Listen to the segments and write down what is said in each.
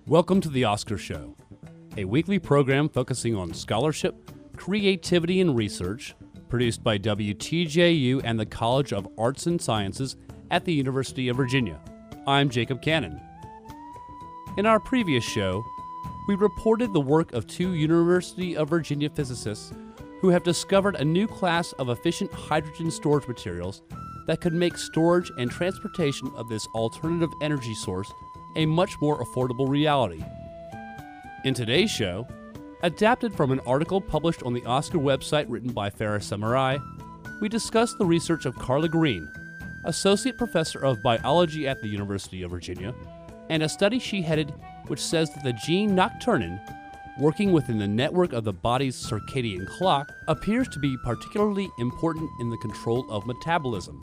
Welcome to The Oscar Show, a weekly program focusing on scholarship, creativity, and research, produced by WTJU and the College of Arts and Sciences at the University of Virginia. I'm Jacob Cannon. In our previous show, we reported the work of two University of Virginia physicists who have discovered a new class of efficient hydrogen storage materials that could make storage and transportation of this alternative energy source a much more affordable reality. In today's show, adapted from an article published on the Oscar website written by Farah Samurai, we discuss the research of Carla Green, Associate Professor of Biology at the University of Virginia, and a study she headed which says that the gene nocturnin, working within the network of the body's circadian clock, appears to be particularly important in the control of metabolism.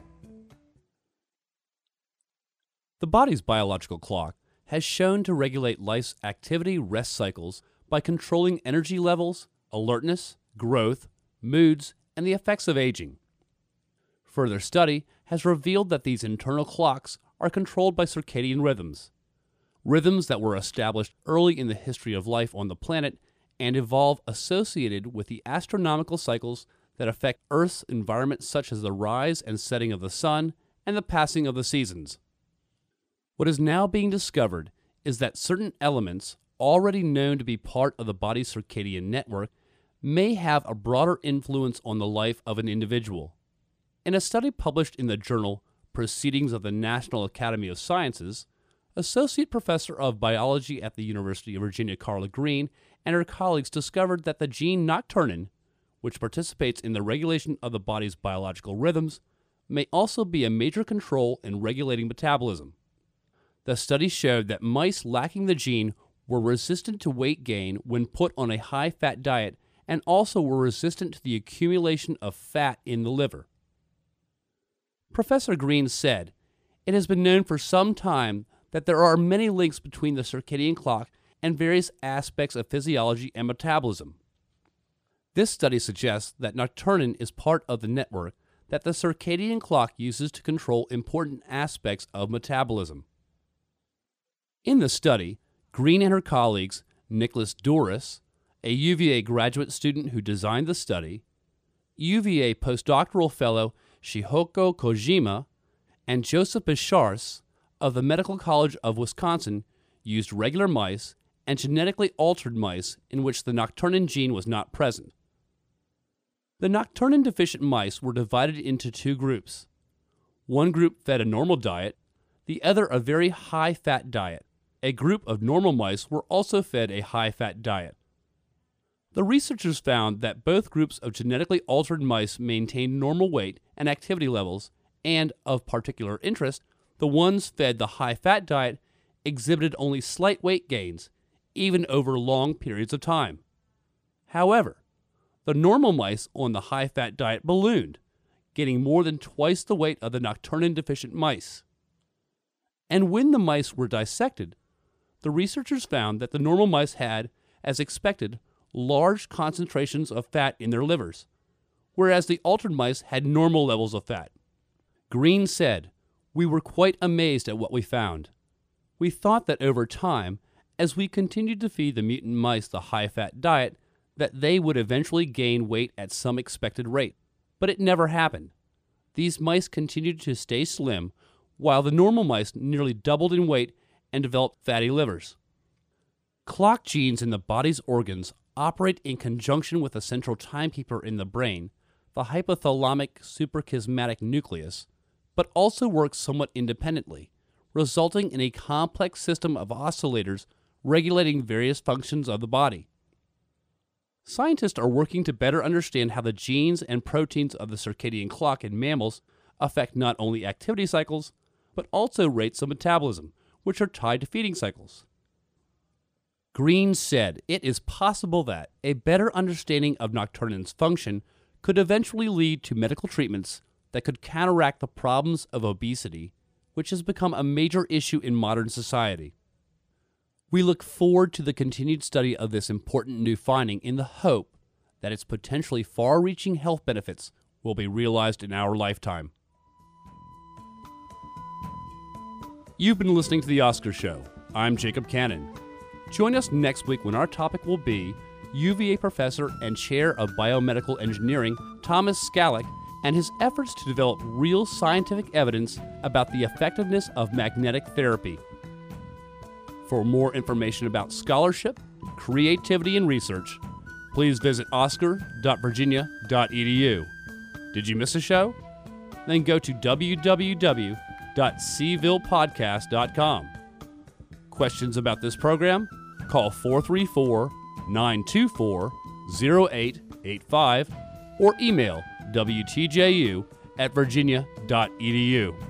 The body's biological clock has shown to regulate life's activity-rest cycles by controlling energy levels, alertness, growth, moods, and the effects of aging. Further study has revealed that these internal clocks are controlled by circadian rhythms that were established early in the history of life on the planet and evolve associated with the astronomical cycles that affect Earth's environment, such as the rise and setting of the sun and the passing of the seasons. What is now being discovered is that certain elements, already known to be part of the body's circadian network, may have a broader influence on the life of an individual. In a study published in the journal Proceedings of the National Academy of Sciences, Associate Professor of Biology at the University of Virginia Carla Green and her colleagues discovered that the gene nocturnin, which participates in the regulation of the body's biological rhythms, may also be a major control in regulating metabolism. The study showed that mice lacking the gene were resistant to weight gain when put on a high-fat diet and also were resistant to the accumulation of fat in the liver. Professor Green said, "It has been known for some time that there are many links between the circadian clock and various aspects of physiology and metabolism. This study suggests that nocturnin is part of the network that the circadian clock uses to control important aspects of metabolism." In the study, Green and her colleagues, Nicholas Douris, a UVA graduate student who designed the study, UVA postdoctoral fellow Shihoko Kojima, and Joseph Bishars of the Medical College of Wisconsin, used regular mice and genetically altered mice in which the nocturnin gene was not present. The nocturnin-deficient mice were divided into two groups. One group fed a normal diet, the other a very high-fat diet. A group of normal mice were also fed a high-fat diet. The researchers found that both groups of genetically altered mice maintained normal weight and activity levels, and, of particular interest, the ones fed the high-fat diet exhibited only slight weight gains, even over long periods of time. However, the normal mice on the high-fat diet ballooned, gaining more than twice the weight of the nocturnin-deficient mice. And when the mice were dissected, the researchers found that the normal mice had, as expected, large concentrations of fat in their livers, whereas the altered mice had normal levels of fat. Green said, "We were quite amazed at what we found. We thought that over time, as we continued to feed the mutant mice the high-fat diet, that they would eventually gain weight at some expected rate. But it never happened. These mice continued to stay slim, while the normal mice nearly doubled in weight and developed fatty livers." Clock genes in the body's organs operate in conjunction with a central timekeeper in the brain, the hypothalamic suprachiasmatic nucleus, but also work somewhat independently, resulting in a complex system of oscillators regulating various functions of the body. Scientists are working to better understand how the genes and proteins of the circadian clock in mammals affect not only activity cycles, but also rates of metabolism, which are tied to feeding cycles. Green said it is possible that a better understanding of nocturnin's function could eventually lead to medical treatments that could counteract the problems of obesity, which has become a major issue in modern society. We look forward to the continued study of this important new finding in the hope that its potentially far-reaching health benefits will be realized in our lifetime. You've been listening to The Oscar Show. I'm Jacob Cannon. Join us next week when our topic will be UVA professor and chair of biomedical engineering Thomas Skallick and his efforts to develop real scientific evidence about the effectiveness of magnetic therapy. For more information about scholarship, creativity, and research, please visit oscar.virginia.edu. Did you miss a show? Then go to www.cvillepodcast.com. Questions about this program? Call 434-924-0885 or email wtju@virginia.edu.